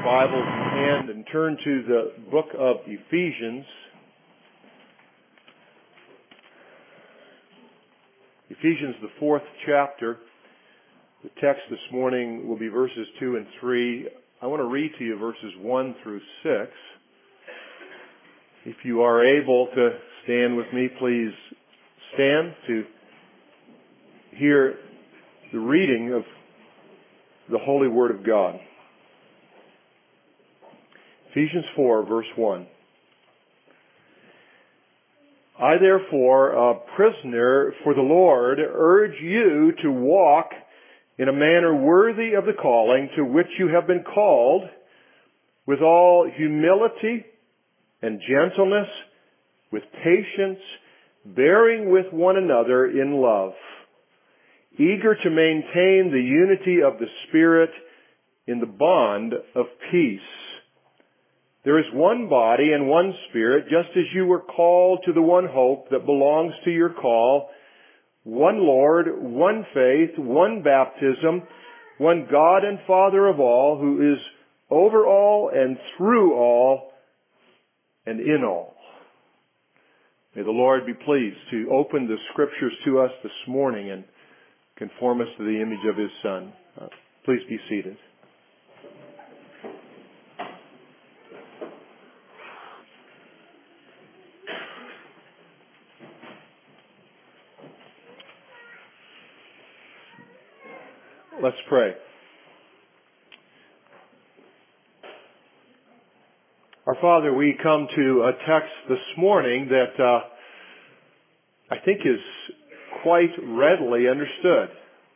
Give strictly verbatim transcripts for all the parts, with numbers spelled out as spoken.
Bibles in hand and turn to the book of Ephesians. Ephesians, the fourth chapter. The text this morning will be verses two and three. I want to read to you verses one through six. If you are able to stand with me, please stand to hear the reading of the Holy Word of God. Ephesians four, verse one. I therefore, a prisoner for the Lord, urge you to walk in a manner worthy of the calling to which you have been called, with all humility and gentleness, with patience, bearing with one another in love, eager to maintain the unity of the Spirit in the bond of peace. There is one body and one Spirit, just as you were called to the one hope that belongs to your call, one Lord, one faith, one baptism, one God and Father of all, who is over all and through all and in all. May the Lord be pleased to open the Scriptures to us this morning and conform us to the image of His Son. Uh, please be seated. Let's pray. Our Father, we come to a text this morning that uh, I think is quite readily understood.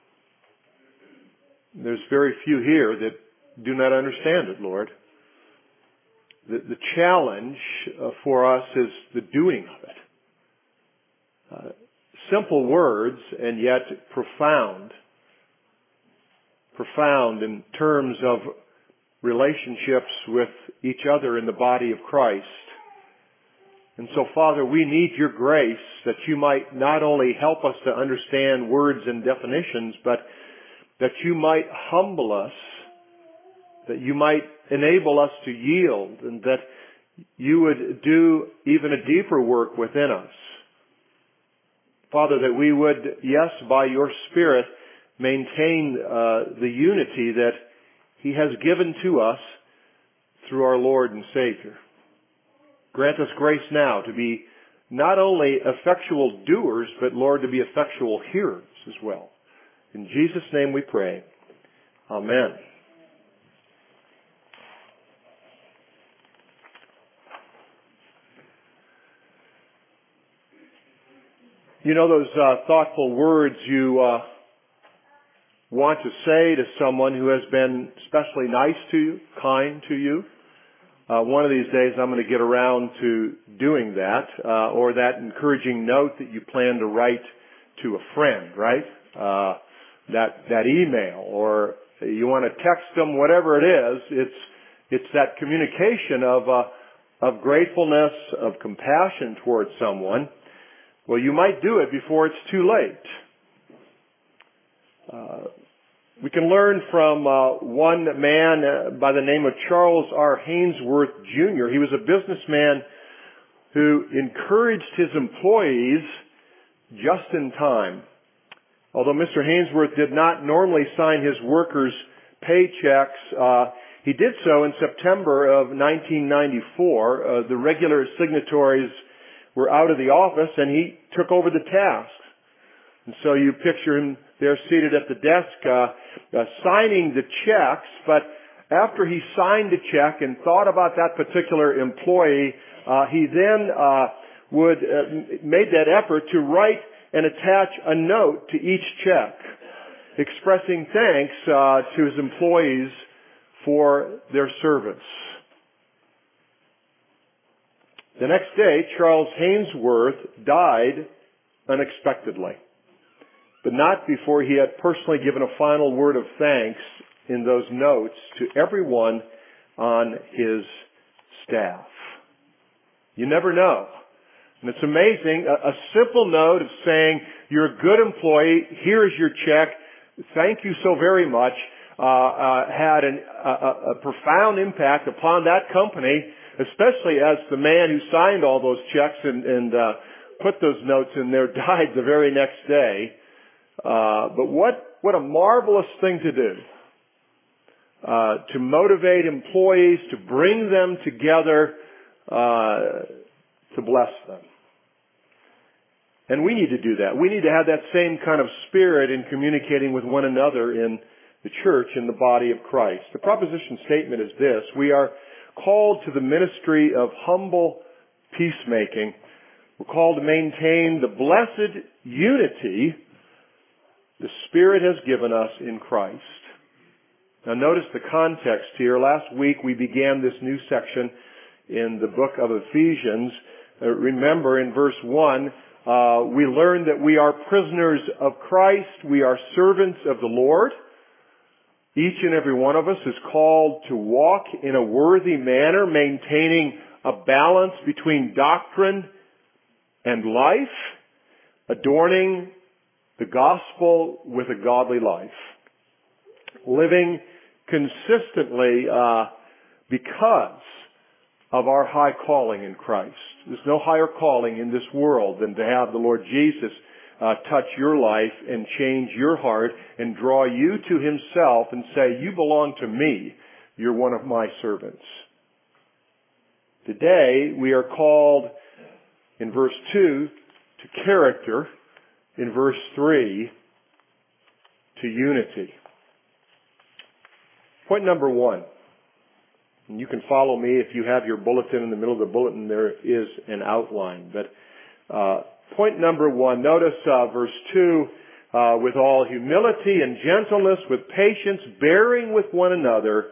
There's very few here that do not understand it, Lord. The, the challenge uh, for us is the doing of it. Uh, simple words and yet profound. Profound in terms of relationships with each other in the body of Christ. And so, Father, we need your grace that you might not only help us to understand words and definitions, but that you might humble us, that you might enable us to yield, and that you would do even a deeper work within us. Father, that we would, yes, by your Spirit, maintain uh, the unity that He has given to us through our Lord and Savior. Grant us grace now to be not only effectual doers, but, Lord, to be effectual hearers as well. In Jesus' name we pray. Amen. You know those uh, thoughtful words you uh, want to say to someone who has been especially nice to you, kind to you? Uh, one of these days I'm going to get around to doing that, uh, or that encouraging note that you plan to write to a friend, right? Uh, that that email, or you want to text them, whatever it is. It's it's that communication of uh, of gratefulness, of compassion towards someone. Well, you might do it before it's too late. Uh, we can learn from uh, one man uh, by the name of Charles R. Hainsworth, Junior He was a businessman who encouraged his employees just in time. Although Mister Hainsworth did not normally sign his workers' paychecks, uh, he did so in September of nineteen ninety-four. Uh, the regular signatories were out of the office, and he took over the task. And so you picture him there seated at the desk, uh, uh, signing the checks, but after he signed the check and thought about that particular employee, uh, he then uh, would uh, made that effort to write and attach a note to each check, expressing thanks uh, to his employees for their service. The next day, Charles Hainsworth died unexpectedly, but not before he had personally given a final word of thanks in those notes to everyone on his staff. You never know. And it's amazing, a, a simple note of saying, you're a good employee, here is your check, thank you so very much, uh, uh, had an, a, a profound impact upon that company, especially as the man who signed all those checks and, and uh, put those notes in there died the very next day. Uh, but what, what a marvelous thing to do. Uh, to motivate employees, to bring them together, uh, to bless them. And we need to do that. We need to have that same kind of spirit in communicating with one another in the church, in the body of Christ. The proposition statement is this: we are called to the ministry of humble peacemaking. We're called to maintain the blessed unity the Spirit has given us in Christ. Now notice the context here. Last week we began this new section in the book of Ephesians. Uh, remember in verse one, uh, we learned that we are prisoners of Christ. We are servants of the Lord. Each and every one of us is called to walk in a worthy manner, maintaining a balance between doctrine and life, adorning the gospel with a godly life, living consistently uh, because of our high calling in Christ. There's no higher calling in this world than to have the Lord Jesus uh, touch your life and change your heart and draw you to Himself and say, you belong to me. You're one of my servants. Today we are called in verse two to character, in verse three to unity. Point number one. And you can follow me if you have your bulletin. In the middle of the bulletin there is an outline. But uh, point number one, notice uh, verse two, uh, with all humility and gentleness, with patience, bearing with one another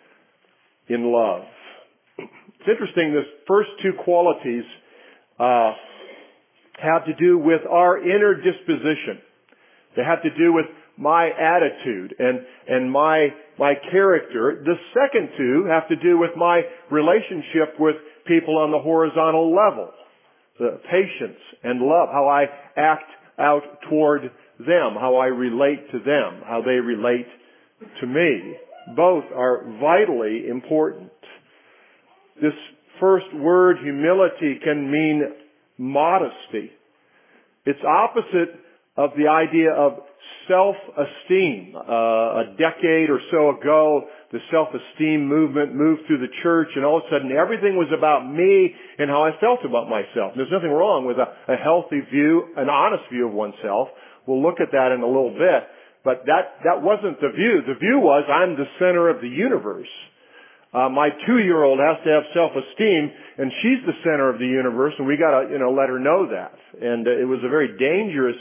in love. It's interesting, this first two qualities uh, have to do with our inner disposition. They have to do with my attitude and, and my, my character. The second two have to do with my relationship with people on the horizontal level. The patience and love, how I act out toward them, how I relate to them, how they relate to me. Both are vitally important. This first word, humility, can mean modesty. It's opposite of the idea of self-esteem. Uh, a decade or so ago, the self-esteem movement moved through the church, and all of a sudden everything was about me and how I felt about myself. And there's nothing wrong with a, a healthy view, an honest view of oneself. We'll look at that in a little bit. But that, that wasn't the view. The view was, I'm the center of the universe. Uh, my two-year-old has to have self-esteem, and she's the center of the universe, and we gotta, you know, let her know that. And uh, it was a very dangerous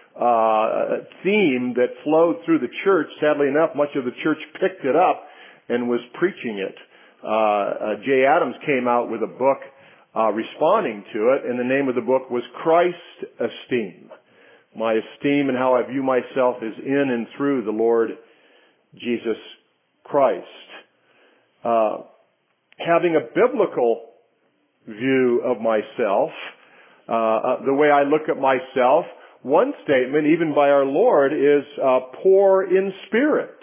uh theme that flowed through the church. Sadly enough, much of the church picked it up and was preaching it. Uh, uh Jay Adams came out with a book uh responding to it, and the name of the book was Christ Esteem. My esteem and how I view myself is in and through the Lord Jesus Christ. Uh, having a biblical view of myself, uh, uh, the way I look at myself, one statement, even by our Lord, is uh, poor in spirit.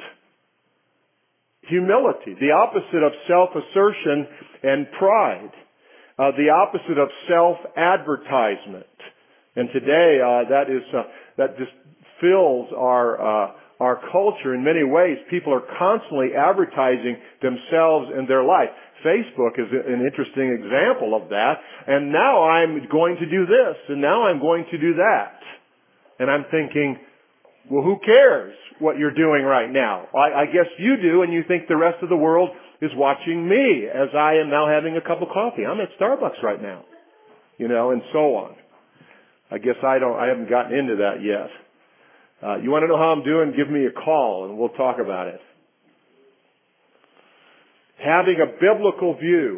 Humility, the opposite of self-assertion and pride. Uh, the opposite of self-advertisement. And today, uh, that is, uh, that just fills our, uh, our culture in many ways. People are constantly advertising themselves and their life. Facebook is an interesting example of that. And now I'm going to do this, and now I'm going to do that. And I'm thinking, well, who cares what you're doing right now? I, I guess you do, and you think the rest of the world is watching me as I am now having a cup of coffee. I'm at Starbucks right now, you know, and so on. I guess I don't, I haven't gotten into that yet. Uh, you want to know how I'm doing? Give me a call and we'll talk about it. Having a biblical view,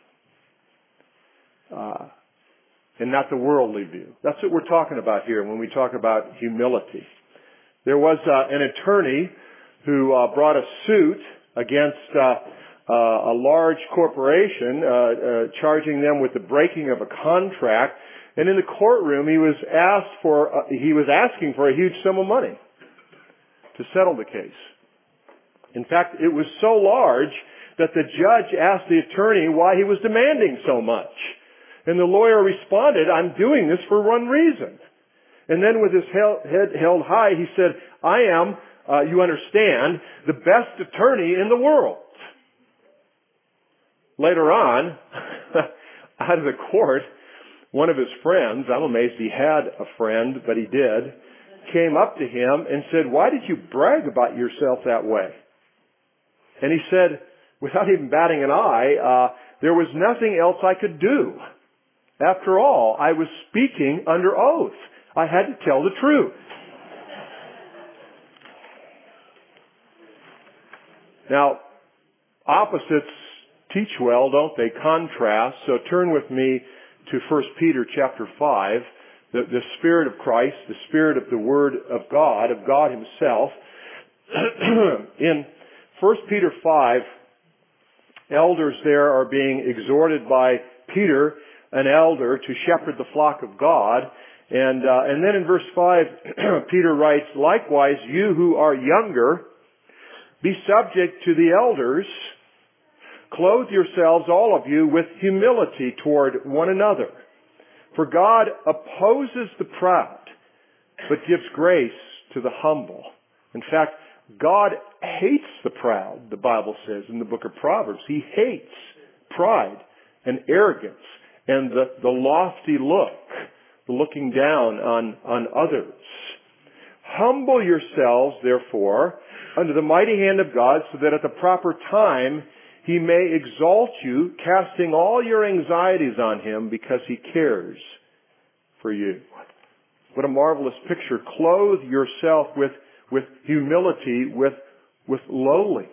uh, and not the worldly view. That's what we're talking about here when we talk about humility. There was uh, an attorney who uh, brought a suit against uh, uh, a large corporation, uh, uh, charging them with the breaking of a contract. And in the courtroom, he was asked for, uh, he was asking for a huge sum of money to settle the case. In fact, it was so large that the judge asked the attorney why he was demanding so much. And the lawyer responded, I'm doing this for one reason. And then with his head held high, he said, I am, uh, you understand, the best attorney in the world. Later on, out of the court, one of his friends, I'm amazed he had a friend, but he did, came up to him and said, why did you brag about yourself that way? And he said, without even batting an eye, uh, there was nothing else I could do. After all, I was speaking under oath. I had to tell the truth. Now, opposites teach well, don't they? Contrast. So turn with me to First Peter chapter five. The, the Spirit of Christ, the Spirit of the Word of God, of God Himself. In First Peter five, elders there are being exhorted by Peter, an elder, to shepherd the flock of God. And uh, and then in verse five, Peter writes, likewise, you who are younger, be subject to the elders. Clothe yourselves, all of you, with humility toward one another. For God opposes the proud, but gives grace to the humble. In fact, God hates the proud, the Bible says in the book of Proverbs. He hates pride and arrogance and the, the lofty look, the looking down on, on others. Humble yourselves, therefore, under the mighty hand of God, so that at the proper time He may exalt you, casting all your anxieties on Him, because He cares for you. What a marvelous picture. Clothe yourself with, with humility, with, with lowliness.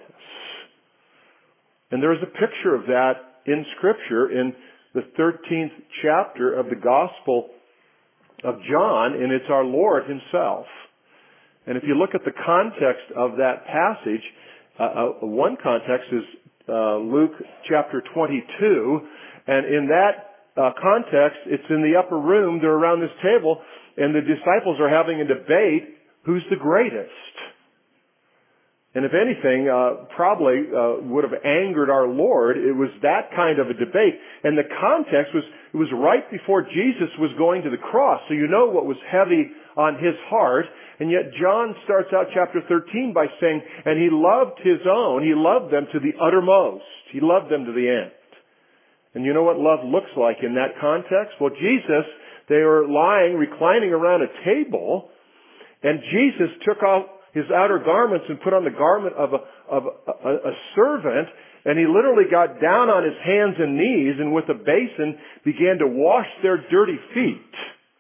And there's a picture of that in Scripture in the thirteenth chapter of the Gospel of John, and it's our Lord Himself. And if you look at the context of that passage, uh, uh, one context is uh, Luke chapter twenty-two, and in that uh, context, it's in the upper room, they're around this table, and the disciples are having a debate, who's the greatest? And if anything, uh, probably uh, would have angered our Lord. It was that kind of a debate. And the context was, it was right before Jesus was going to the cross. So you know what was heavy on His heart. And yet John starts out chapter thirteen by saying, and He loved His own. He loved them to the uttermost. He loved them to the end. And you know what love looks like in that context? Well, Jesus, they were lying, reclining around a table, and Jesus took off His outer garments and put on the garment of a, of a, a, a servant, and He literally got down on His hands and knees and with a basin began to wash their dirty feet.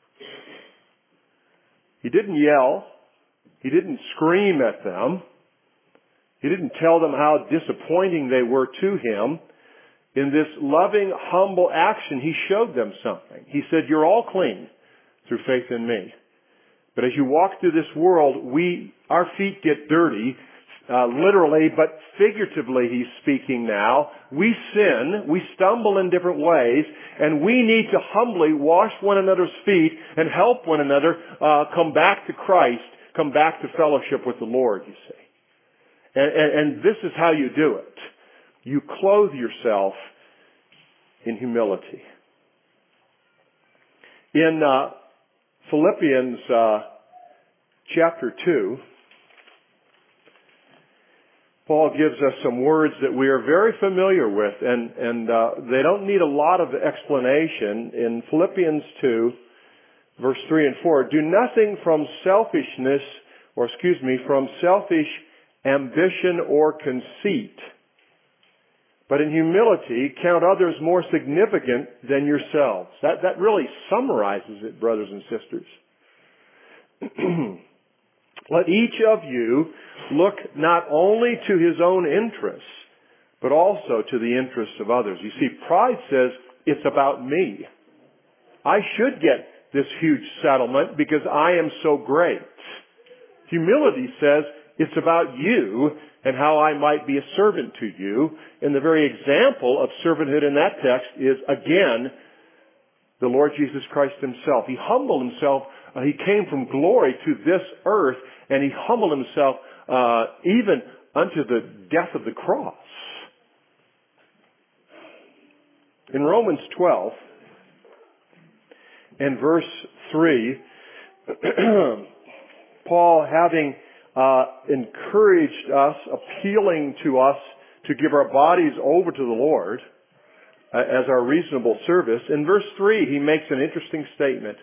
He didn't yell. He didn't scream at them. He didn't tell them how disappointing they were to Him. In this loving, humble action, He showed them something. He said, you're all clean through faith in Me. But as you walk through this world, we, our feet get dirty, uh, literally, but figuratively He's speaking now. We sin, we stumble in different ways, and we need to humbly wash one another's feet and help one another uh, come back to Christ, come back to fellowship with the Lord, you see. And, and, and this is how you do it. You clothe yourself in humility. In uh, Philippians uh, chapter two, Paul gives us some words that we are very familiar with, and, and uh, they don't need a lot of explanation. In Philippians two, verse three and four, do nothing from selfishness, or excuse me, from selfish ambition or conceit, but in humility count others more significant than yourselves. That, that really summarizes it, brothers and sisters. Let each of you look not only to his own interests, but also to the interests of others. You see, pride says, it's about me. I should get this huge settlement because I am so great. Humility says, it's about you and how I might be a servant to you. And the very example of servanthood in that text is, again, the Lord Jesus Christ Himself. He humbled Himself. Uh, he came from glory to this earth, and He humbled Himself uh, even unto the death of the cross. In Romans twelve and verse three, Paul, having uh, encouraged us, appealing to us to give our bodies over to the Lord uh, as our reasonable service, in verse three he makes an interesting statement.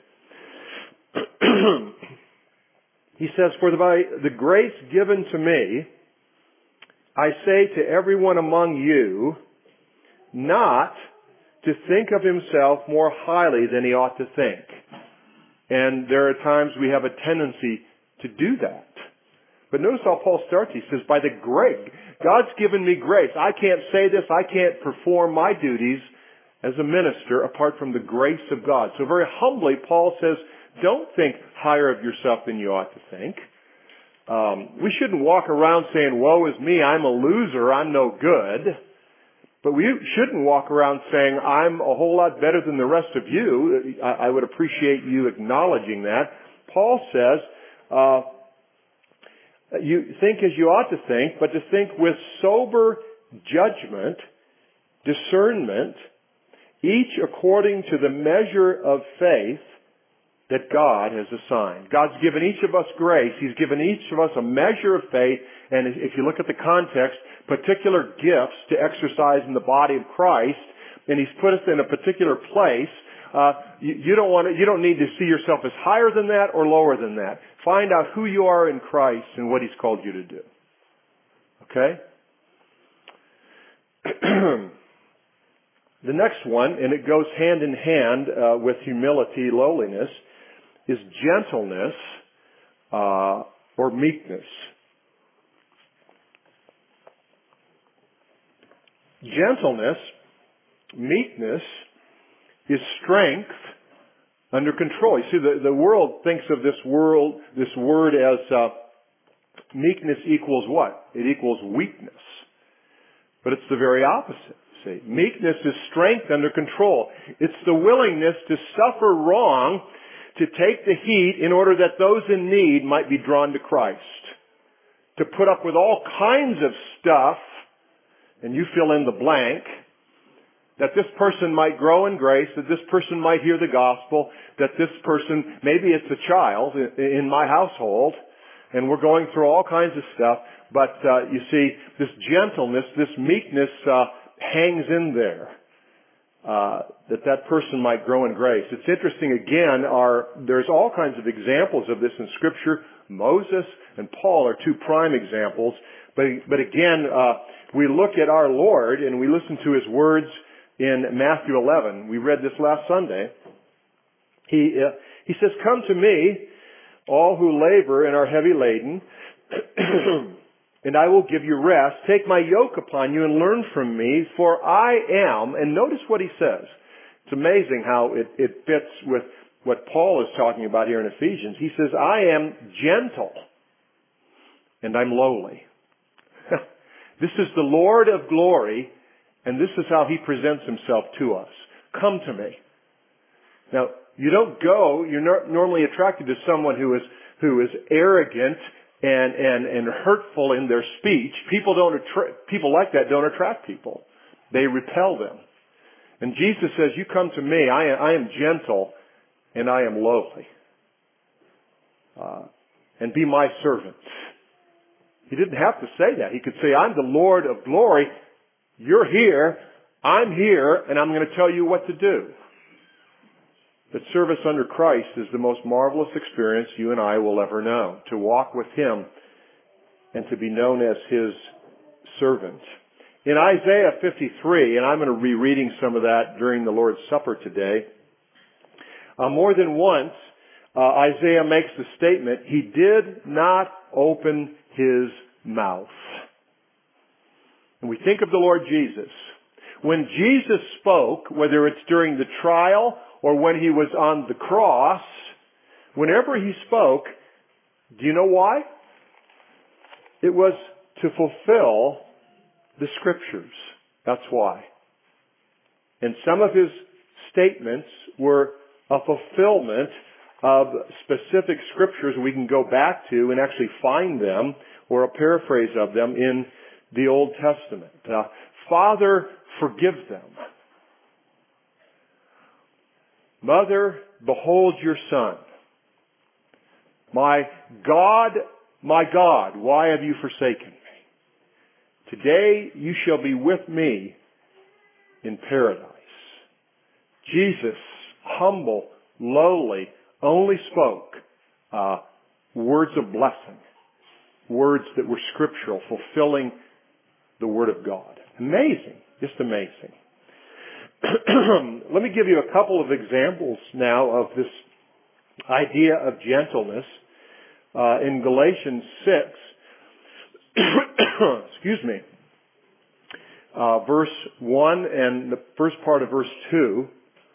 He says, "For by the grace given to me, I say to everyone among you, not to think of himself more highly than he ought to think." And there are times we have a tendency to do that. But notice how Paul starts. He says, by the grace, God's given me grace. I can't say this. I can't perform my duties as a minister apart from the grace of God. So very humbly, Paul says, don't think higher of yourself than you ought to think. Um, we shouldn't walk around saying, woe is me, I'm a loser, I'm no good. But we shouldn't walk around saying, I'm a whole lot better than the rest of you. I, I would appreciate you acknowledging that. Paul says, uh, you think as you ought to think, but to think with sober judgment, discernment, each according to the measure of faith that God has assigned. God's given each of us grace. He's given each of us a measure of faith. And if you look at the context, particular gifts to exercise in the body of Christ, and He's put us in a particular place. Uh, you, you don't want to, you don't need to see yourself as higher than that or lower than that. Find out who you are in Christ and what He's called you to do. Okay? The next one, and it goes hand in hand uh, with humility, lowliness, is gentleness uh, or meekness. Gentleness, meekness, is strength under control. You see, the, the world thinks of this world, this word as uh, meekness equals what? It equals weakness. But it's the very opposite. See, meekness is strength under control. It's the willingness to suffer wrong, to take the heat in order that those in need might be drawn to Christ. To put up with all kinds of stuff, and you fill in the blank, that this person might grow in grace, that this person might hear the gospel, that this person, maybe it's a child in my household, and we're going through all kinds of stuff, but uh, you see, this gentleness, this meekness uh, hangs in there, uh, that that person might grow in grace. It's interesting, again, our, there's all kinds of examples of this in Scripture. Moses and Paul are two prime examples, but, but again, uh, we look at our Lord and we listen to His words in Matthew eleven. We read this last Sunday. He, uh, he says, come to me, all who labor and are heavy laden, and I will give you rest. Take my yoke upon you and learn from me, for I am, and notice what he says. It's amazing how it, it fits with what Paul is talking about here in Ephesians. He says, I am gentle and I'm lowly. This is the Lord of glory, and this is how He presents Himself to us. Come to me. Now, you don't go, you're not normally attracted to someone who is, who is arrogant and, and, and hurtful in their speech. People don't attract, people like that don't attract people. They repel them. And Jesus says, you come to me, I am, I am gentle and I am lowly. Uh, and be my servant. He didn't have to say that. He could say, I'm the Lord of glory. You're here. I'm here, and I'm going to tell you what to do. But service under Christ is the most marvelous experience you and I will ever know. To walk with Him and to be known as His servant. In Isaiah fifty-three, and I'm going to be reading some of that during the Lord's Supper today, uh, more than once, uh, Isaiah makes the statement, He did not open His mouth. And we think of the Lord Jesus. When Jesus spoke, whether it's during the trial or when He was on the cross, whenever He spoke, do you know why? It was to fulfill the Scriptures. That's why. And some of His statements were a fulfillment of specific Scriptures we can go back to and actually find them or a paraphrase of them in the Old Testament. Uh, Father, forgive them. Mother, behold your son. My God, my God, why have you forsaken me? Today you shall be with me in paradise. Jesus, humble, lowly, only spoke uh, words of blessing, words that were scriptural, fulfilling the Word of God. Amazing, just amazing. Let me give you a couple of examples now of this idea of gentleness uh, in Galatians six. Excuse me. Uh, verse one and the first part of verse two.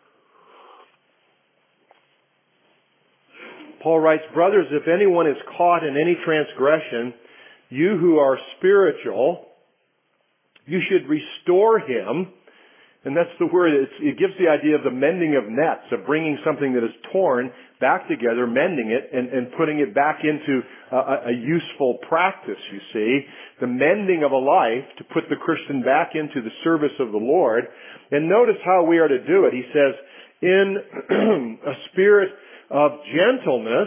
Paul writes, brothers, if anyone is caught in any transgression, you who are spiritual, you should restore him. And that's the word, it's, it gives the idea of the mending of nets, of bringing something that is torn back together, mending it, and, and putting it back into a, a useful practice, you see. The mending of a life to put the Christian back into the service of the Lord. And notice how we are to do it. He says, in a spirit of gentleness,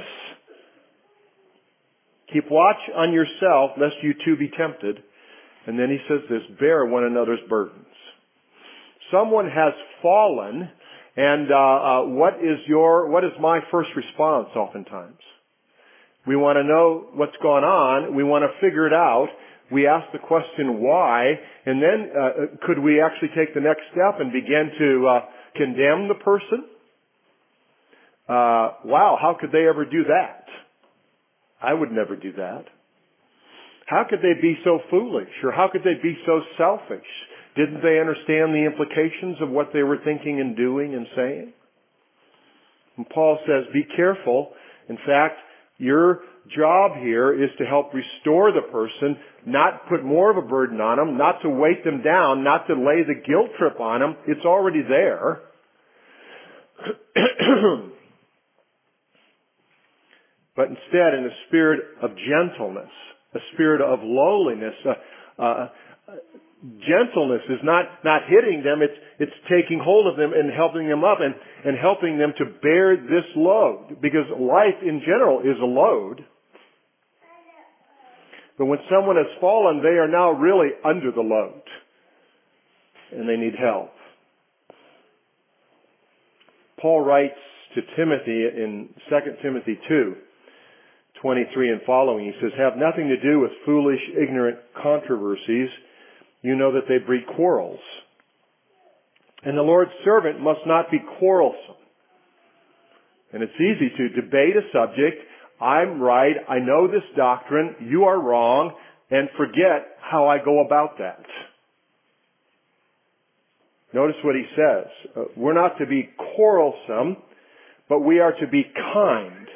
keep watch on yourself, lest you too be tempted. And then he says this, bear one another's burdens. Someone has fallen, and uh, uh, what is your, what is my first response oftentimes? We want to know what's going on. We want to figure it out. We ask the question why, and then uh, could we actually take the next step and begin to uh, condemn the person? Uh, wow, how could they ever do that? I would never do that. How could they be so foolish? Or how could they be so selfish? Didn't they understand the implications of what they were thinking and doing and saying? And Paul says, be careful. In fact, your job here is to help restore the person, not put more of a burden on them, not to weight them down, not to lay the guilt trip on them. It's already there. But instead, in a spirit of gentleness, a spirit of lowliness, uh, uh, gentleness is not, not hitting them, it's, it's taking hold of them and helping them up and, and helping them to bear this load. Because life in general is a load. But when someone has fallen, they are now really under the load. And they need help. Paul writes to Timothy in Second Timothy two, twenty-three and following, he says, have nothing to do with foolish, ignorant controversies. You know that they breed quarrels. And the Lord's servant must not be quarrelsome. And it's easy to debate a subject. I'm right. I know this doctrine. You are wrong. And forget how I go about that. Notice what he says. Uh, we're not to be quarrelsome, but we are to be kind.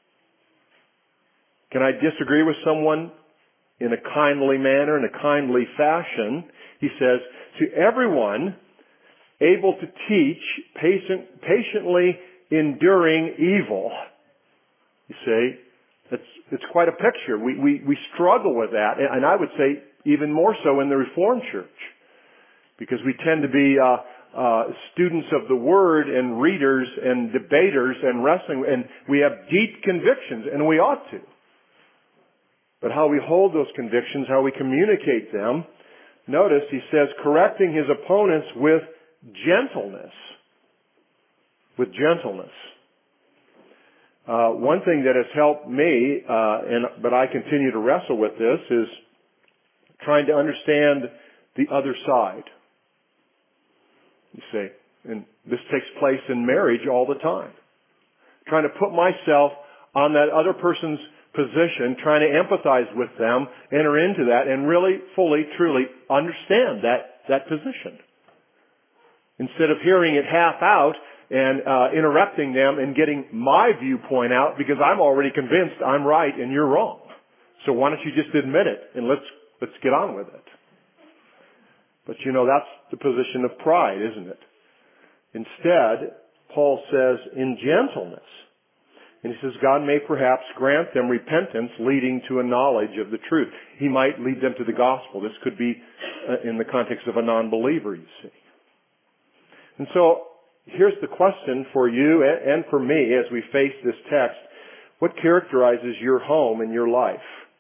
Can I disagree with someone in a kindly manner, in a kindly fashion? He says, to everyone able to teach, patient, patiently enduring evil. You see, it's, it's quite a picture. We, we, we struggle with that, and I would say even more so in the Reformed Church, because we tend to be uh, uh, students of the Word and readers and debaters and wrestling, and we have deep convictions, and we ought to. But how we hold those convictions, how we communicate them, notice he says, correcting his opponents with gentleness. With gentleness. Uh, one thing that has helped me, uh, and but I continue to wrestle with this, is trying to understand the other side. You see, and this takes place in marriage all the time. Trying to put myself on that other person's position, trying to empathize with them, enter into that, and really, fully, truly understand that, that position. Instead of hearing it half out and uh, interrupting them and getting my viewpoint out because I'm already convinced I'm right and you're wrong. So why don't you just admit it and let's let's get on with it. But you know, that's the position of pride, isn't it? Instead, Paul says, in gentleness. And he says God may perhaps grant them repentance leading to a knowledge of the truth. He might lead them to the gospel. This could be uh, in the context of a non-believer, you see. And so, here's the question for you and for me as we face this text. What characterizes your home and your life?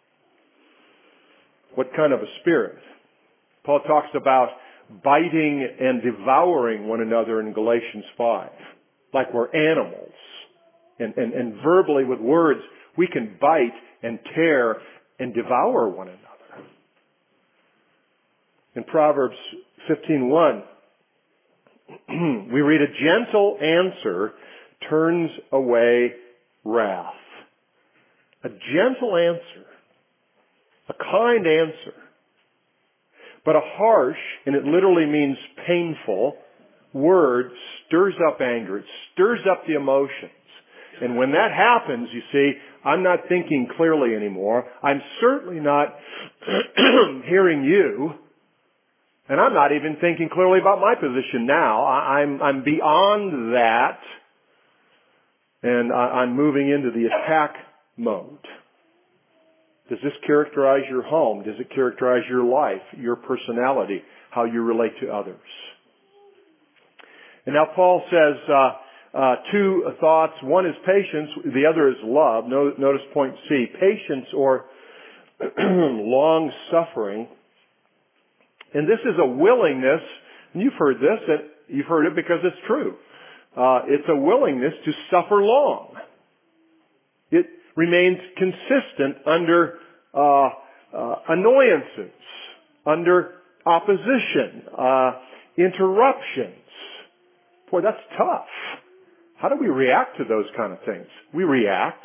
What kind of a spirit? Paul talks about biting and devouring one another in Galatians five. Like we're animals. And, and, and verbally with words, we can bite and tear and devour one another. In Proverbs fifteen one, we read, a gentle answer turns away wrath. A gentle answer. A kind answer. But a harsh, and it literally means painful, word stirs up anger. It stirs up the emotions. And when that happens, you see, I'm not thinking clearly anymore. I'm certainly not hearing you. And I'm not even thinking clearly about my position now. I'm, I'm beyond that. And I'm moving into the attack mode. Does this characterize your home? Does it characterize your life, your personality, how you relate to others? And now Paul says uh, uh, two thoughts. One is patience. The other is love. Notice point C. Patience or long-suffering. And this is a willingness, and you've heard this, and you've heard it because it's true. Uh, it's a willingness to suffer long. It remains consistent under uh, uh, annoyances, under opposition, uh, interruptions. Boy, that's tough. How do we react to those kind of things? We react.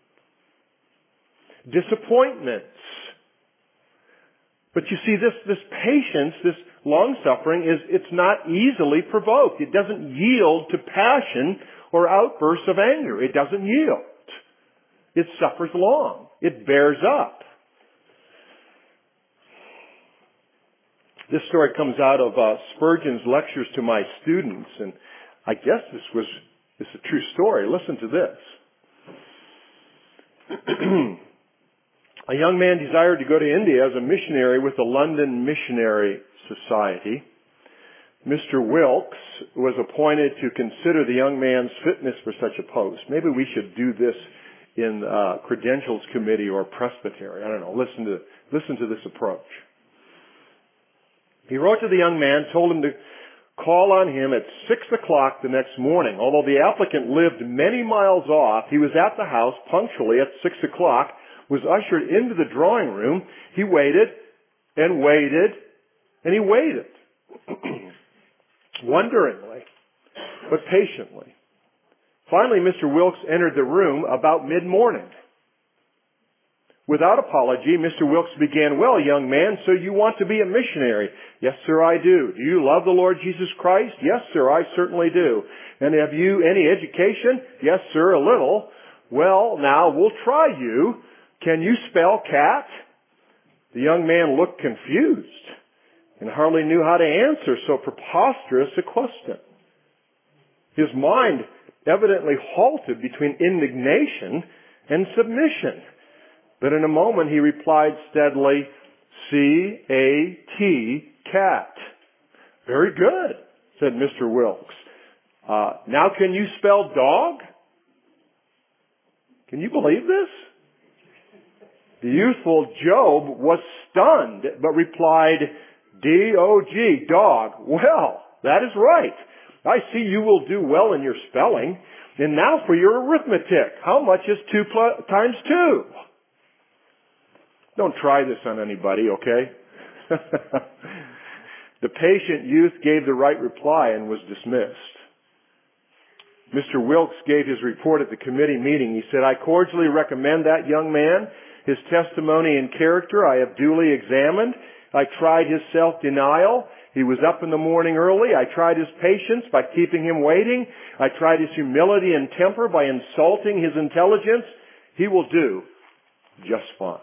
Disappointments. But you see, this, this patience, this long-suffering, is it's not easily provoked. It doesn't yield to passion or outbursts of anger. It doesn't yield. It suffers long. It bears up. This story comes out of uh, Spurgeon's lectures to my students, and I guess this was this is a true story. Listen to this. A young man desired to go to India as a missionary with the London Missionary Society. Mister Wilkes was appointed to consider the young man's fitness for such a post. Maybe we should do this in uh, credentials committee or presbytery. I don't know. Listen to listen to this approach. He wrote to the young man, told him to call on him at six o'clock the next morning. Although the applicant lived many miles off, he was at the house punctually at six o'clock, was ushered into the drawing room. He waited and waited and he waited. Wonderingly, but patiently. Finally, Mister Wilkes entered the room about mid-morning. Without apology, Mister Wilkes began, "Well, young man, so you want to be a missionary?" "Yes, sir, I do." "Do you love the Lord Jesus Christ?" "Yes, sir, I certainly do." "And have you any education?" "Yes, sir, a little." "Well, now, we'll try you. Can you spell cat?" The young man looked confused and hardly knew how to answer so preposterous a question. His mind evidently halted between indignation and submission. But in a moment he replied steadily, C A T, cat. "Very good," said Mister Wilkes. Uh, "now can you spell dog?" Can you believe this? The youthful Job was stunned, but replied, D O G, dog. "Well, that is right. I see you will do well in your spelling. And now for your arithmetic. How much is two plus, times two?" Don't try this on anybody, okay? The patient youth gave the right reply and was dismissed. Mister Wilkes gave his report at the committee meeting. He said, "I cordially recommend that young man. His testimony and character I have duly examined. I tried his self-denial. He was up in the morning early. I tried his patience by keeping him waiting. I tried his humility and temper by insulting his intelligence. He will do just fine."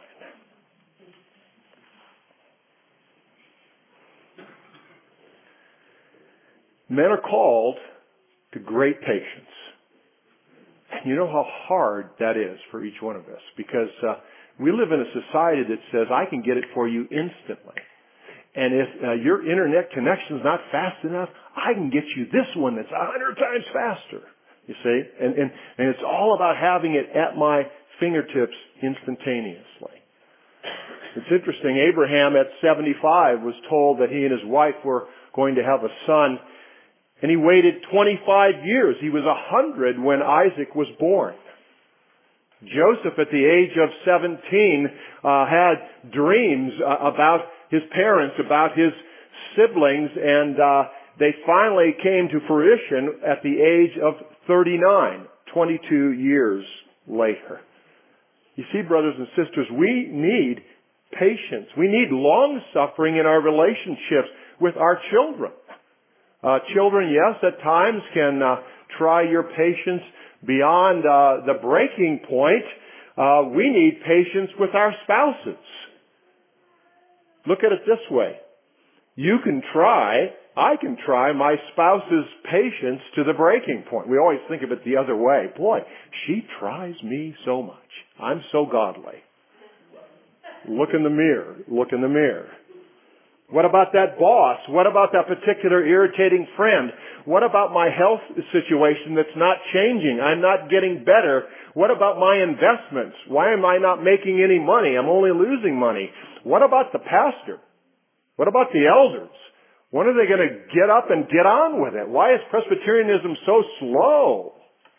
Men are called to great patience. you know how hard that is for each one of us, because uh, we live in a society that says, I can get it for you instantly. And if uh, your internet connection's not fast enough, I can get you this one that's a hundred times faster. You see? And, and, and it's all about having it at my fingertips instantaneously. It's interesting, Abraham at seventy-five was told that he and his wife were going to have a son, and he waited twenty-five years. He was one hundred when Isaac was born. Joseph at the age of seventeen uh, had dreams uh, about his parents, about his siblings, and uh, they finally came to fruition at the age of thirty-nine, twenty-two years later. You see, brothers and sisters, we need patience. We need long-suffering in our relationships with our children. Uh, children, yes, at times can uh, try your patience beyond uh, the breaking point. Uh, we need patience with our spouses. Look at it this way. You can try, I can try my spouse's patience to the breaking point. We always think of it the other way. Boy, she tries me so much. I'm so godly. Look in the mirror. Look in the mirror. What about that boss? What about that particular irritating friend? What about my health situation that's not changing? I'm not getting better. What about my investments? Why am I not making any money? I'm only losing money. What about the pastor? What about the elders? When are they going to get up and get on with it? Why is Presbyterianism so slow?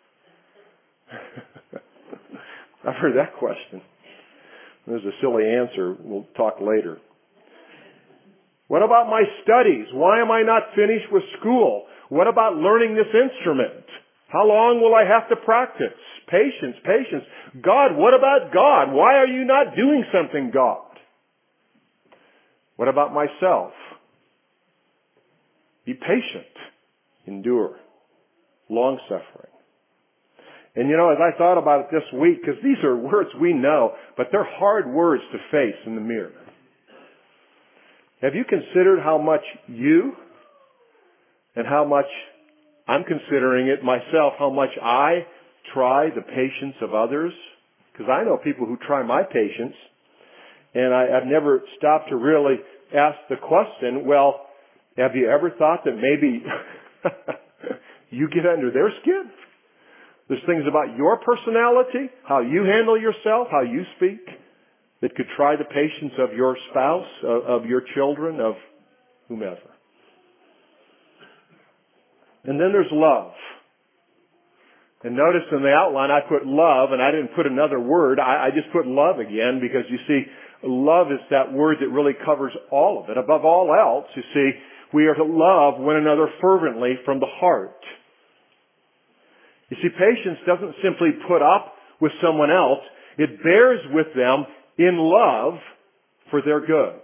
I've heard that question. There's a silly answer. We'll talk later. What about my studies? Why am I not finished with school? What about learning this instrument? How long will I have to practice? Patience, patience. God, what about God? Why are you not doing something, God? What about myself? Be patient. Endure. Long-suffering. And you know, as I thought about it this week, because these are words we know, but they're hard words to face in the mirror. Have you considered how much you and how much I'm considering it myself, how much I try the patience of others? Because I know people who try my patience, and I, I've never stopped to really ask the question, well, have you ever thought that maybe you get under their skin? There's things about your personality, how you handle yourself, how you speak, that could try the patience of your spouse, of, of your children, of whomever. And then there's love. And notice in the outline I put love, and I didn't put another word. I, I just put love again because, you see, love is that word that really covers all of it. Above all else, you see, we are to love one another fervently from the heart. You see, patience doesn't simply put up with someone else. It bears with them in love for their good.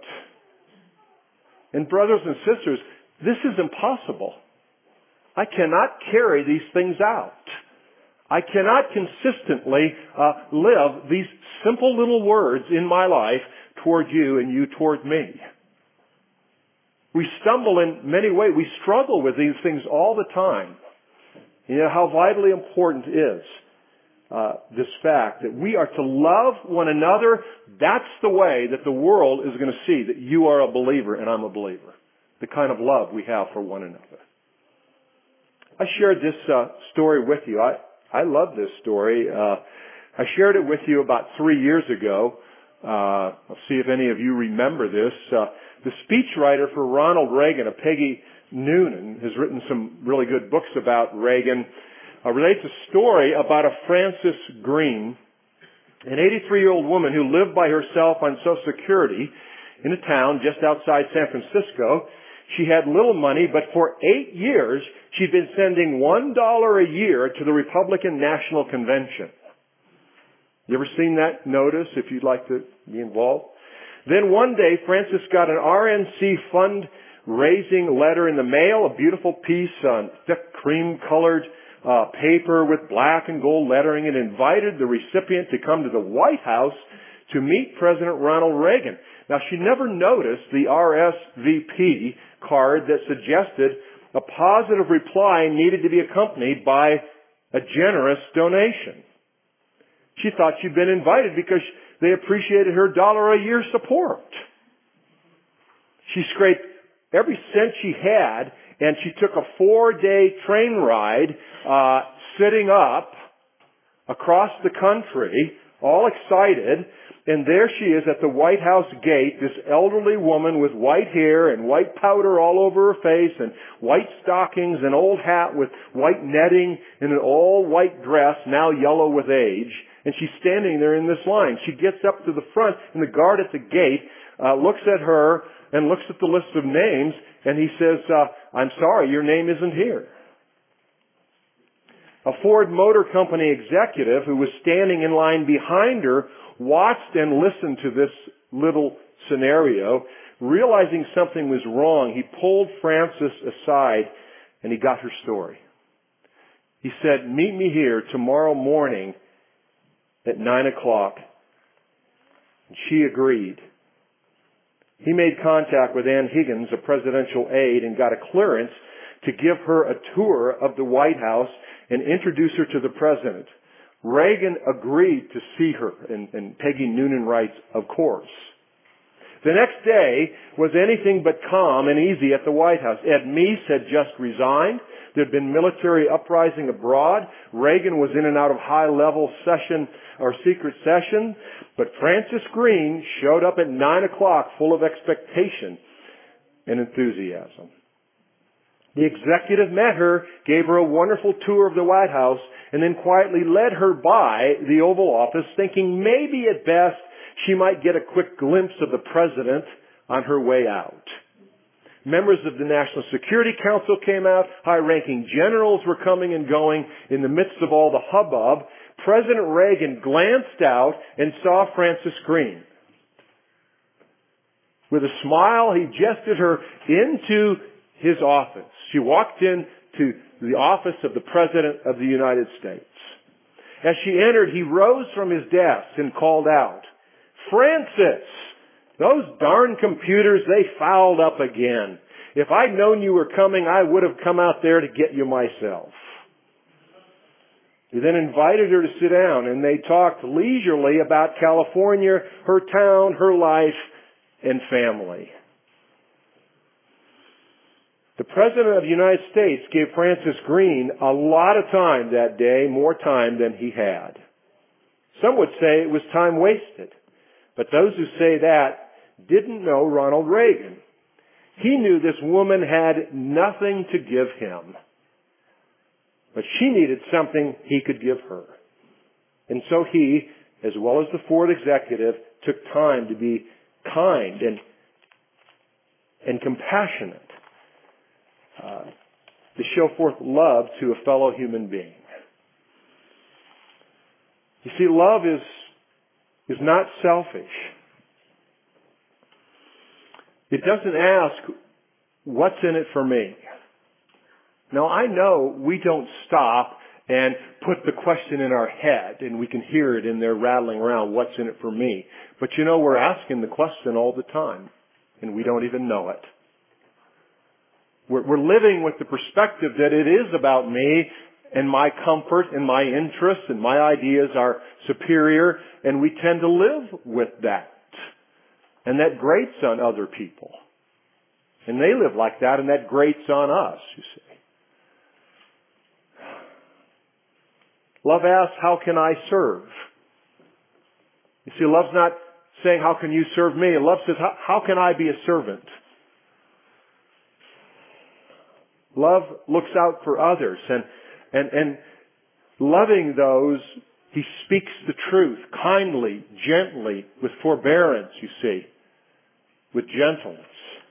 And brothers and sisters, this is impossible. I cannot carry these things out. I cannot consistently uh, live these simple little words in my life toward you and you toward me. We stumble in many ways. We struggle with these things all the time. You know how vitally important is uh, this fact that we are to love one another. That's the way that the world is going to see that you are a believer and I'm a believer. The kind of love we have for one another. I shared this uh, story with you. I, I love this story. Uh, I shared it with you about three years ago. Uh, I'll see if any of you remember this. Uh, the speechwriter for Ronald Reagan, a Peggy Noonan, has written some really good books about Reagan, uh, relates a story about a Frances Green, an eighty-three-year-old woman who lived by herself on Social Security in a town just outside San Francisco. She had little money, but for eight years, she'd been sending one dollar a year to the Republican National Convention. You ever seen that notice if you'd like to be involved? Then one day, Frances got an R N C fundraising letter in the mail, a beautiful piece on thick cream-colored uh, paper with black and gold lettering, and invited the recipient to come to the White House to meet President Ronald Reagan. Now, she never noticed the R S V P card that suggested a positive reply needed to be accompanied by a generous donation. She thought she'd been invited because they appreciated her dollar a year support. She scraped every cent she had, and she took a four-day train ride, uh, sitting up across the country, all excited, and there she is at the White House gate, this elderly woman with white hair and white powder all over her face and white stockings, an old hat with white netting, and an all-white dress, now yellow with age. And she's standing there in this line. She gets up to the front, and the guard at the gate uh, looks at her and looks at the list of names, and he says, uh, I'm sorry, your name isn't here. A Ford Motor Company executive who was standing in line behind her watched and listened to this little scenario. Realizing something was wrong, he pulled Frances aside and he got her story. He said, meet me here tomorrow morning at nine o'clock. And she agreed. He made contact with Ann Higgins, a presidential aide, and got a clearance to give her a tour of the White House and introduce her to the president. Reagan agreed to see her, and, and Peggy Noonan writes, of course. The next day was anything but calm and easy at the White House. Ed Meese had just resigned. There had been military uprising abroad. Reagan was in and out of high-level session or secret session. But Frances Green showed up at nine o'clock full of expectation and enthusiasm. The executive met her, gave her a wonderful tour of the White House, and then quietly led her by the Oval Office, thinking maybe at best she might get a quick glimpse of the president on her way out. Members of the National Security Council came out. High-ranking generals were coming and going. In the midst of all the hubbub, President Reagan glanced out and saw Frances Green. With a smile, he gestured her into his office. She walked into the office of the President of the United States. As she entered, he rose from his desk and called out, Frances, those darn computers, they fouled up again. If I'd known you were coming, I would have come out there to get you myself. He then invited her to sit down, and they talked leisurely about California, her town, her life, and family. The President of the United States gave Frances Green a lot of time that day, more time than he had. Some would say it was time wasted. But those who say that didn't know Ronald Reagan. He knew this woman had nothing to give him. But she needed something he could give her. And so he, as well as the Ford executive, took time to be kind and, and compassionate. Uh, to show forth love to a fellow human being. You see, love is, is not selfish. It doesn't ask, what's in it for me? Now, I know we don't stop and put the question in our head, and we can hear it in there rattling around, what's in it for me? But you know, we're asking the question all the time, and we don't even know it. We're, we're living with the perspective that it is about me and my comfort and my interests and my ideas are superior, and we tend to live with that. And that grates on other people. And they live like that, and that grates on us, you see. Love asks, how can I serve? You see, love's not saying, how can you serve me? Love says, how, how can I be a servant? Love looks out for others, and, and, and loving those, he speaks the truth kindly, gently, with forbearance, you see, with gentleness.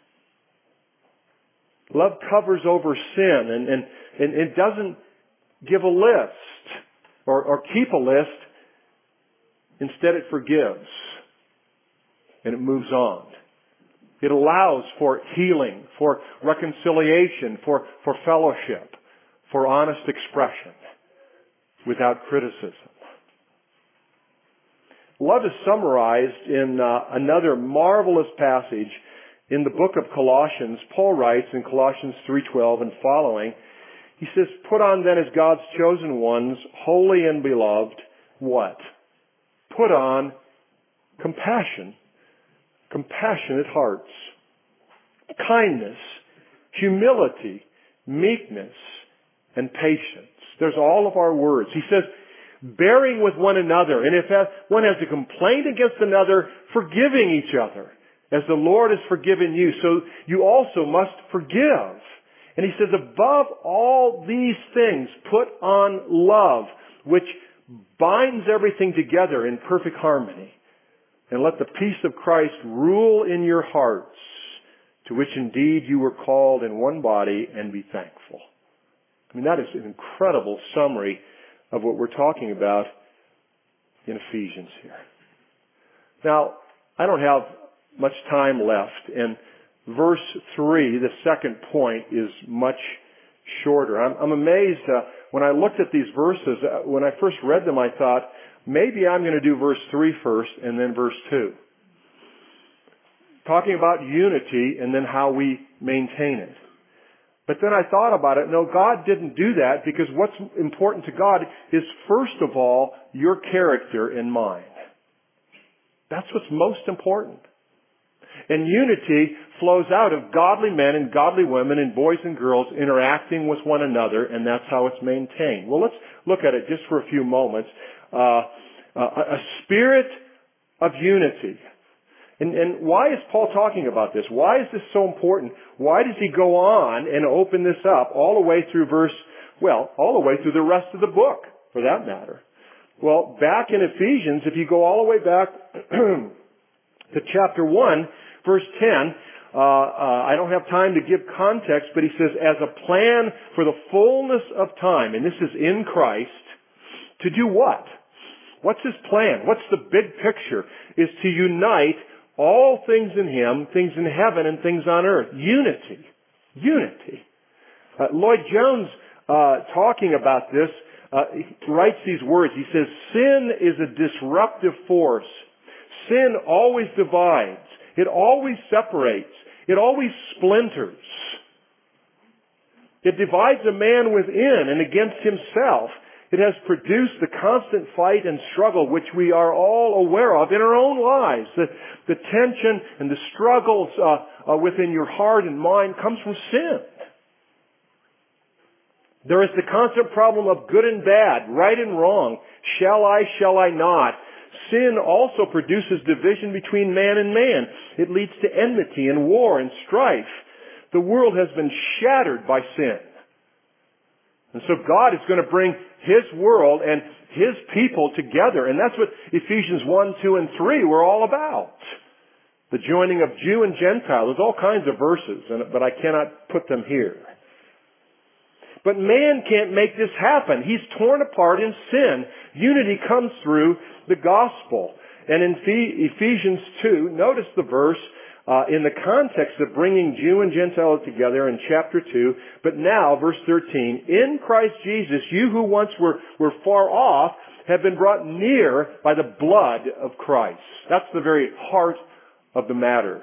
Love covers over sin, and, and, and it doesn't give a list or, or keep a list. Instead, it forgives, and it moves on. It allows for healing, for reconciliation, for, for fellowship, for honest expression, without criticism. Love is summarized in uh, another marvelous passage in the book of Colossians. Paul writes in Colossians three twelve and following, He says, put on then as God's chosen ones, holy and beloved, what? Put on compassion, compassionate hearts, kindness, humility, meekness, and patience. There's all of our words. He says, bearing with one another, and if one has a complaint against another, forgiving each other, as the Lord has forgiven you, so you also must forgive. And he says, above all these things, put on love, which binds everything together in perfect harmony. And let the peace of Christ rule in your hearts, to which indeed you were called in one body, and be thankful. I mean, that is an incredible summary of what we're talking about in Ephesians here. Now, I don't have much time left, and verse three, the second point, is much shorter. I'm, I'm amazed. Uh, when I looked at these verses, uh, when I first read them, I thought, maybe I'm going to do verse three first and then verse two. Talking about unity and then how we maintain it. But then I thought about it. No, God didn't do that, because what's important to God is, first of all, your character and mine. That's what's most important. And unity flows out of godly men and godly women and boys and girls interacting with one another, and that's how it's maintained. Well, let's look at it just for a few moments. Uh, uh, a spirit of unity. And, and why is Paul talking about this? Why is this so important? Why does he go on and open this up all the way through verse, well, all the way through the rest of the book, for that matter? Well, back in Ephesians, if you go all the way back to chapter one, verse ten, uh, uh, I don't have time to give context, but he says, as a plan for the fullness of time, and this is in Christ, to do what? What's his plan? What's the big picture? Is to unite all things in him, things in heaven and things on earth. Unity. Unity. Uh, Lloyd Jones, uh, talking about this, uh, he writes these words. He says, sin is a disruptive force. Sin always divides. It always separates. It always splinters. It divides a man within and against himself. It has produced the constant fight and struggle which we are all aware of in our own lives. The, the tension and the struggles uh, uh, within your heart and mind comes from sin. There is the constant problem of good and bad, right and wrong. Shall I, shall I not? Sin also produces division between man and man. It leads to enmity and war and strife. The world has been shattered by sin. And so God is going to bring His world and His people together. And that's what Ephesians one, two, and three were all about. The joining of Jew and Gentile. There's all kinds of verses, but I cannot put them here. But man can't make this happen. He's torn apart in sin. Unity comes through the gospel. And in Ephesians two, notice the verse uh, in the context of bringing Jew and Gentile together in chapter two. But now, verse thirteen, in Christ Jesus, you who once were, were far off have been brought near by the blood of Christ. That's the very heart of the matter.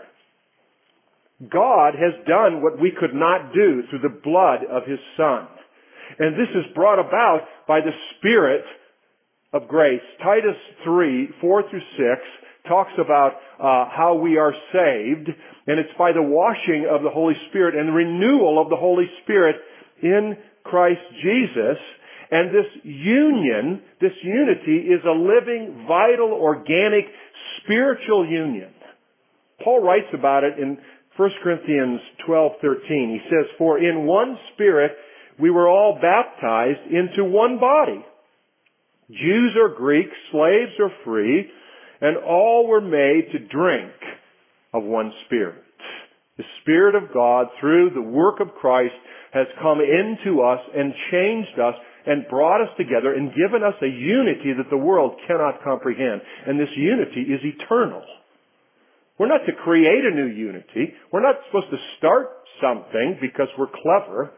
God has done what we could not do through the blood of His Son. And this is brought about by the Spirit of grace. Titus three, four through six talks about uh, how we are saved, and it's by the washing of the Holy Spirit and the renewal of the Holy Spirit in Christ Jesus. And this union, this unity is a living, vital, organic, spiritual union. Paul writes about it in First Corinthians twelve thirteen. He says, for in one Spirit we were all baptized into one body. Jews or Greeks, slaves or free, and all were made to drink of one Spirit. The Spirit of God, through the work of Christ, has come into us and changed us and brought us together and given us a unity that the world cannot comprehend. And this unity is eternal. We're not to create a new unity. We're not supposed to start something because we're clever.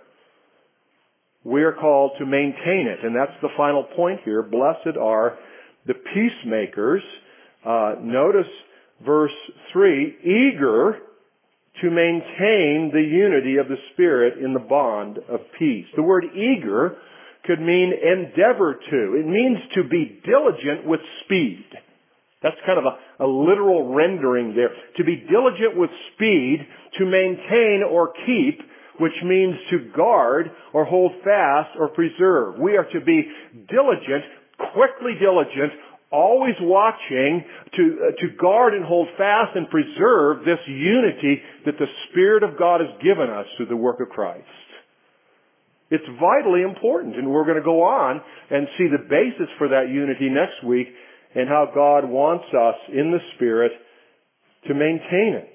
We're called to maintain it. And that's the final point here. Blessed are the peacemakers. Uh, notice verse three, eager to maintain the unity of the Spirit in the bond of peace. The word eager could mean endeavor to. It means to be diligent with speed. That's kind of a, a literal rendering there. To be diligent with speed, to maintain or keep, which means to guard or hold fast or preserve. We are to be diligent, quickly diligent, always watching to, uh, to guard and hold fast and preserve this unity that the Spirit of God has given us through the work of Christ. It's vitally important, and we're going to go on and see the basis for that unity next week and how God wants us in the Spirit to maintain it.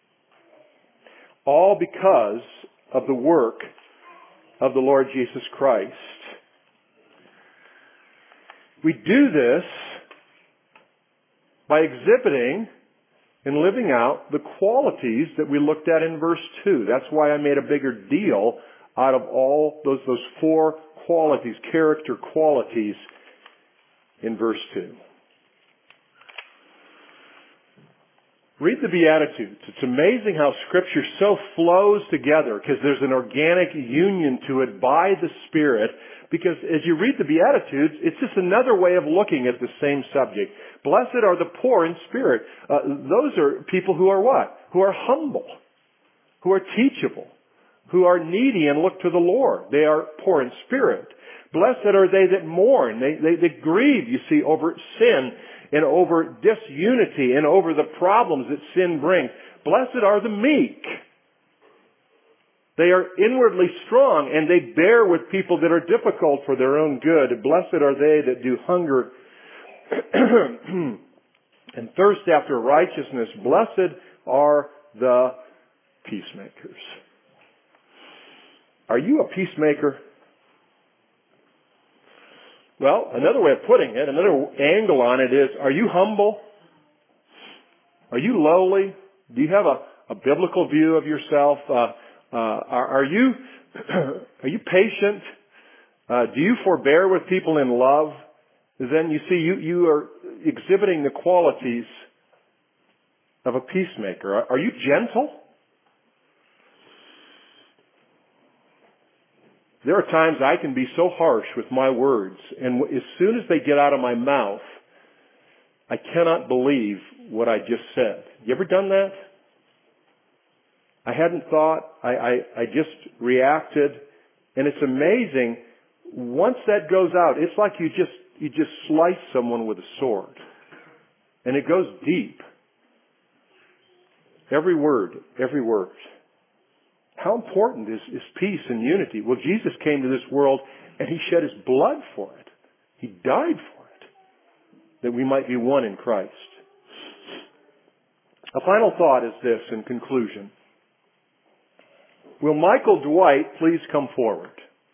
All because of the work of the Lord Jesus Christ. We do this by exhibiting and living out the qualities that we looked at in verse two. That's why I made a bigger deal out of all those, those four qualities, character qualities in verse two. Read the Beatitudes. It's amazing how Scripture so flows together because there's an organic union to it by the Spirit. Because as you read the Beatitudes, it's just another way of looking at the same subject. Blessed are the poor in spirit. Uh, those are people who are what? Who are humble. Who are teachable. Who are needy and look to the Lord. They are poor in spirit. Blessed are they that mourn. They, they, they grieve, you see, over sin and over disunity and over the problems that sin brings. Blessed are the meek. They are inwardly strong and they bear with people that are difficult for their own good. Blessed are they that do hunger and thirst after righteousness. Blessed are the peacemakers. Are you a peacemaker? Well, another way of putting it, another angle on it is, are you humble? Are you lowly? Do you have a, a biblical view of yourself? Uh, uh, are, are you are you patient? Uh, do you forbear with people in love? Then you see, you, you are exhibiting the qualities of a peacemaker. Are, are you gentle? There are times I can be so harsh with my words, and as soon as they get out of my mouth, I cannot believe what I just said. You ever done that? I hadn't thought, I, I, I just reacted, and it's amazing, once that goes out, it's like you just, you just slice someone with a sword, and it goes deep. Every word, every word. How important is, is peace and unity? Well, Jesus came to this world and He shed His blood for it. He died for it, that we might be one in Christ. A final thought is this in conclusion. Will Michael Dwight please come forward?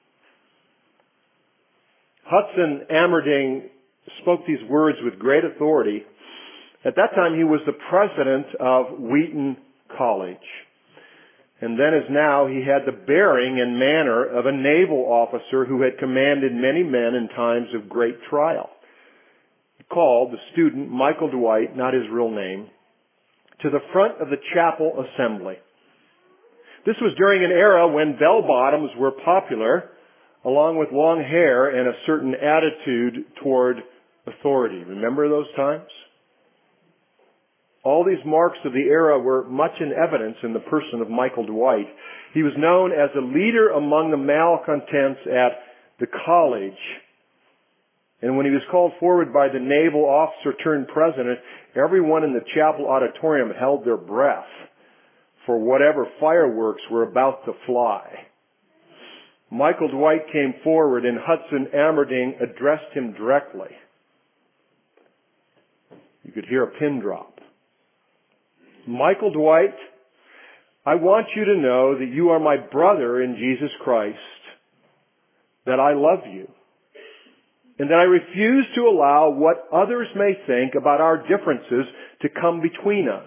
Hudson Amerding spoke these words with great authority. At that time, he was the president of Wheaton College. And then as now, he had the bearing and manner of a naval officer who had commanded many men in times of great trial. He called the student, Michael Dwight, not his real name, to the front of the chapel assembly. This was during an era when bell-bottoms were popular, along with long hair and a certain attitude toward authority. Remember those times? All these marks of the era were much in evidence in the person of Michael Dwight. He was known as a leader among the malcontents at the college. And when he was called forward by the naval officer turned president, everyone in the chapel auditorium held their breath for whatever fireworks were about to fly. Michael Dwight came forward and Hudson Amerding addressed him directly. You could hear a pin drop. Michael Dwight, I want you to know that you are my brother in Jesus Christ, that I love you, and that I refuse to allow what others may think about our differences to come between us.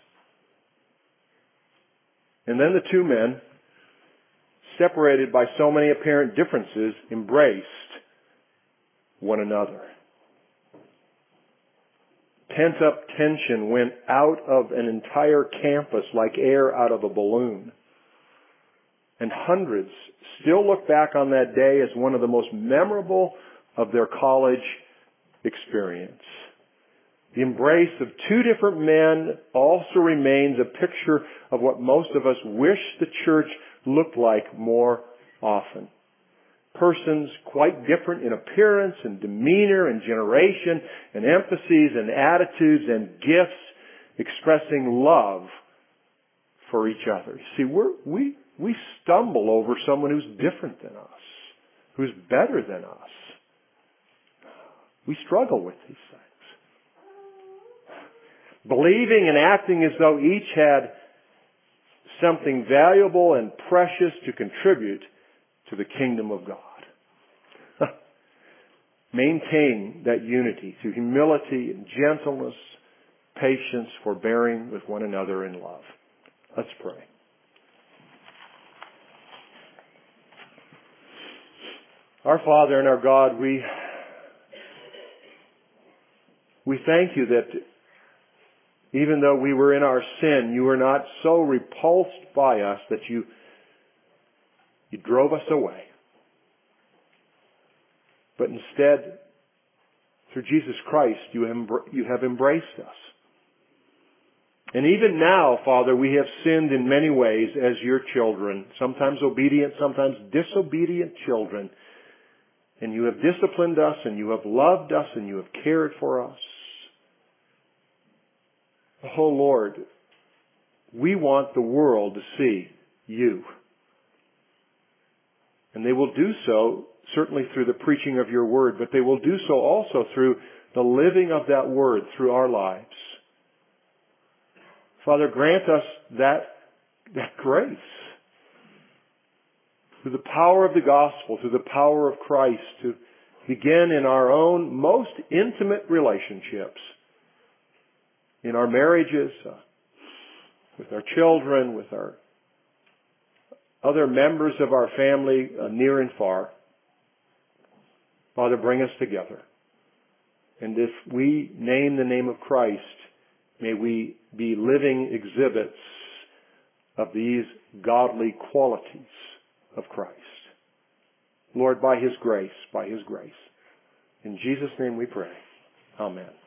And then the two men, separated by so many apparent differences, embraced one another. Pent-up tension went out of an entire campus like air out of a balloon. And hundreds still look back on that day as one of the most memorable of their college experience. The embrace of two different men also remains a picture of what most of us wish the church looked like more often. Persons quite different in appearance and demeanor and generation and emphases and attitudes and gifts, expressing love for each other. See, we're, we we stumble over someone who's different than us, who's better than us. We struggle with these things. Believing and acting as though each had something valuable and precious to contribute to the kingdom of God. Maintain that unity through humility and gentleness, patience, forbearing with one another in love. Let's pray. Our Father and our God, we we thank you that even though we were in our sin, you were not so repulsed by us that you you drove us away. But instead, through Jesus Christ, you embr- you have embraced us. And even now, Father, we have sinned in many ways as your children, sometimes obedient, sometimes disobedient children. And you have disciplined us, and you have loved us, and you have cared for us. Oh Lord, we want the world to see you. And they will do so certainly through the preaching of your word, but they will do so also through the living of that word through our lives. Father, grant us that, that grace. Through the power of the gospel, through the power of Christ, to begin in our own most intimate relationships, in our marriages, uh, with our children, with our other members of our family, uh, near and far. Father, bring us together. And if we name the name of Christ, may we be living exhibits of these godly qualities of Christ. Lord, by His grace, by His grace. In Jesus' name we pray. Amen.